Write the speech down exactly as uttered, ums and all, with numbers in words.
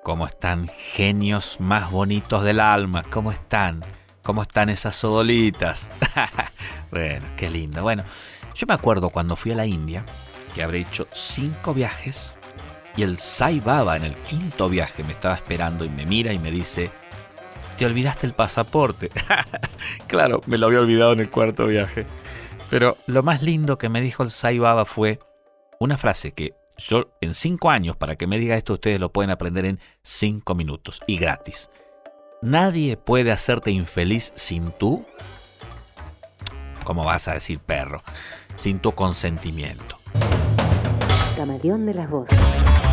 ¿Cómo están, genios más bonitos del alma? ¿Cómo están? ¿Cómo están esas sodolitas? Bueno, qué lindo. Bueno, yo me acuerdo cuando fui a la India, que habré hecho cinco viajes, y el Sai Baba en el quinto viaje me estaba esperando y me mira y me dice: ¿te olvidaste el pasaporte? Claro, me lo había olvidado en el cuarto viaje. Pero lo más lindo que me dijo el Sai Baba fue una frase que yo en cinco años, para que me diga esto, ustedes lo pueden aprender en cinco minutos y gratis. Nadie puede hacerte infeliz sin tú, ¿cómo vas a decir perro? Sin tu consentimiento. Camaleón de las voces.